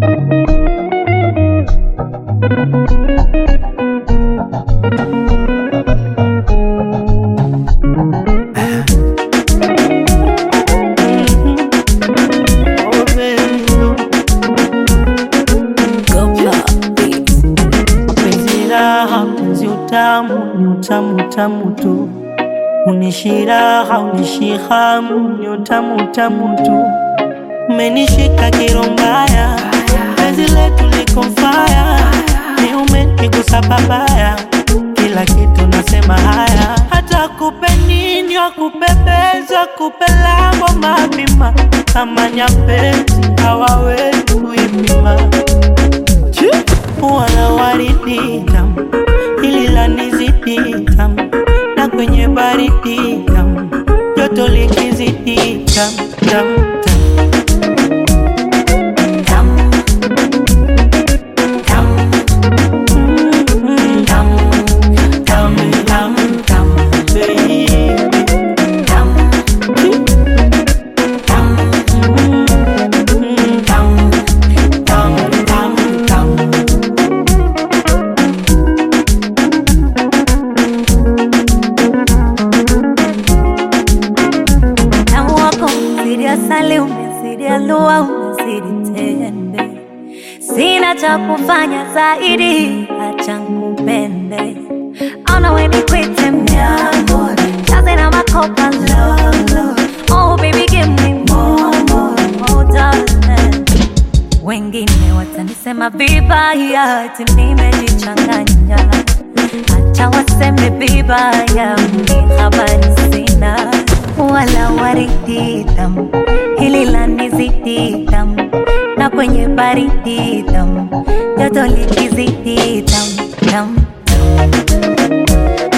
Utamu tu unishira haunishi-hamu ni utamu tu umenishika kirombaya penzi letu liko fire ni umenigusa babaya kila kitu nasema haya hata kupe nini wakupepeza kupelamo mapima kama nyapezi hawawezi kuipima wala waridi tamu hili lanizidi tamu na kwenye baridi tamu joto likizidi tamu tamu tamu tamu tamu tamu tamu tamu baby tamu tamu tamu tamu tamu tamu Asali umezidi alua umezidi tende sina cha kufanya zaidi acha nikupende ona we nikwite mnyambo chaze na makopa lolo oh baby give me more darling wengine watanisema vibaya ati nimejichanganya acha waseme vibaya mimi habari sina wala waridi tamu hili lanizidi tamu na kwenye baridi tamu joto likizidi tamu tamu